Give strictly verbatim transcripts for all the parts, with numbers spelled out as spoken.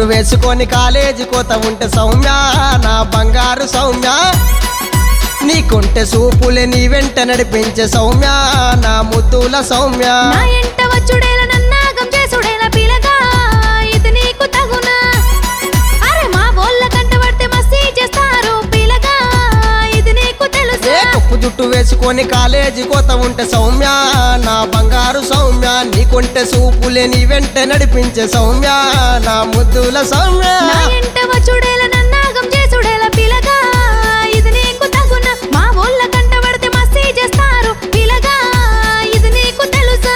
వేసుకొని కాలేజీ కోత ఉంటే సౌమ్య నా బంగారు సౌమ్య నీకుంటే సూపులే నీ వెంట నడిపించే సౌమ్య నా ముద్దుల సౌమ్య నా ఎంట వచ్చుడేల నన్నాగం చేసుడేల పిలగా ఇది నీకు తగునా అరే మా బోళ్ళ కంట పడితే మస్తీ చేస్తారు పిలగా ఇది నీకు తెలుసా కప్పు జుట్టు వేసుకొని కాలేజీ కోత ఉంటే సౌమ్య నా బంగారు సౌమ్య నీకుంటే సూపులే నీ వెంట నడిపించే సౌమ్య నా ముద్దుల సౌమ్య నా ఎంట వచ్చుడేల నన్నాగం చేసుడేల పిలగా ఇది నీకు తగునా మా బోళ్ళ కంట పడితే మస్తీ చేస్తారు పిలగా ఇది నీకు తెలుసా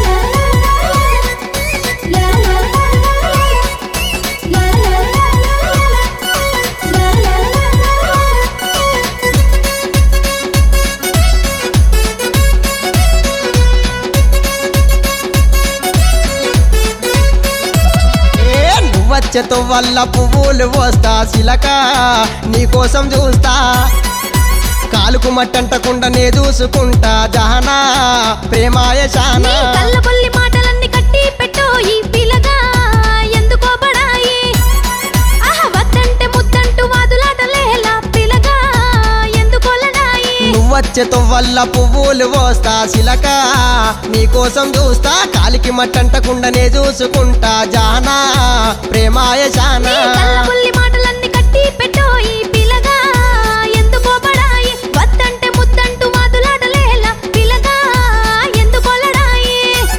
వచ్చతో వల్ల పువ్వులు వస్తా సిలక నీకోసం చూస్తా కాలుకు మట్టంటకుండా నే చూసుకుంటా జహనా ప్రేమాయ శానా నీ కళ్ళబొల్లి మాటలన్నీ కట్టి పెట్టో ఈ పిలగా ఎందుకో బడాయి ఆహా వద్దంటే ముద్దంటూ వాదులాటలేలా పిలగా ఎందుకో లడాయి నువ్వచ్చతో వల్ల పువ్వులు వస్తా సిలక నీకోసం చూస్తా కాలికి మట్టంటకుండా నే చూసుకుంటా జహనా ప్రేమాయ శానా నీ కళ్ళబొల్లి మాటలన్నీ కట్టి పెట్టో ఈ పిలగా ఎందుకో బడాయి వద్దంటే ముద్దంటూ వాదులాటలేలా పిలగా ఎందుకో లడాయి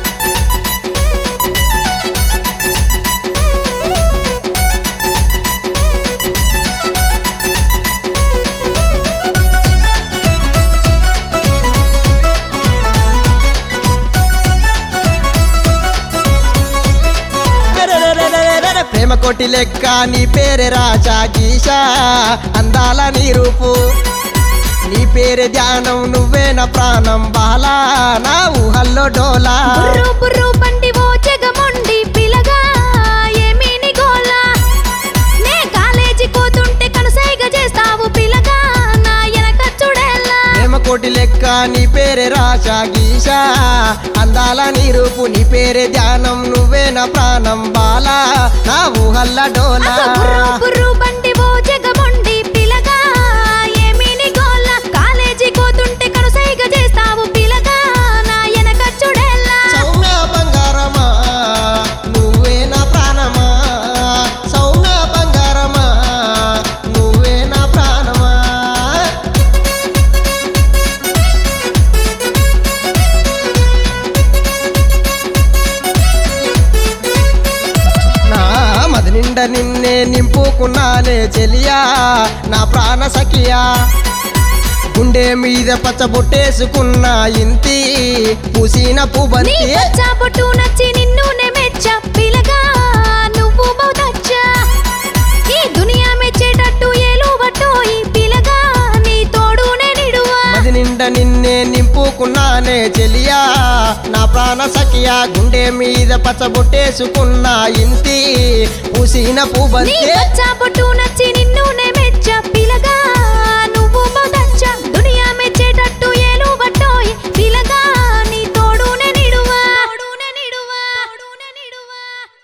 ప్రేమ కోటి లెక్క నీ పేరే రాజా గీషా అందాల నీ రూపు నీ పేరే ధ్యానం నువ్వే నా ప్రాణం బాలా నా ఊహల్లో డోలా బుర్రు బుర్రు బండి ఓ జగమొండి పిలగా ఏమీ నీ గోలా నే కాలేజీ కోతుంటే కనుసైగ చేస్తావు పిలగా నా ఎనక చూడేలా ప్రేమ కోటి లెక్క నీ పేరే రాజా గీషా అందాల నీ రూపు నీ పేరే ధ్యానం నువ్వే నా ప్రాణం బాలా నా ఊహల్ల డోలా అసలు బుర్రు బుర్రు బండి ఓ జగమొండి పిలగా ఏమీ నీ గోలా కాలేజీ కోతుంటే కనుసైగ చేస్తావు పిలగా నా ఎనక చూడేలా సౌమ్య బంగారమా నువ్వే నా ప్రాణమా సౌమ్య బంగారమా నువ్వే నా ప్రాణమా నా మది నిండా నిన్నే నింపుకున్నానే చెలియా నా ప్రాణ సఖియా గుండె మీద పచ్చబొట్టేసుకున్నా ఇంతి పూసిన నీ పువ్వంతి పచ్చ బొట్టు నచ్చి నిన్ను నే మెచ్చ పిలగా నువ్వు బౌదచ్చా ఈ దునియా మెచ్చేటట్టు ఏలు బట్టో ఈ పిలగా నీ తోడు నే నిడువా మది నిండా నిన్నే నింపుకున్నానే చెలియా నా ప్రాణ సఖియా గుండె మీద పచ్చబొట్టేసుకున్నా ఇంతి పూసిన నీ పువ్వంతి పచ్చ బొట్టు నచ్చి నిన్ను నే మెచ్చ పిలగా నువ్వు బౌదచ్చా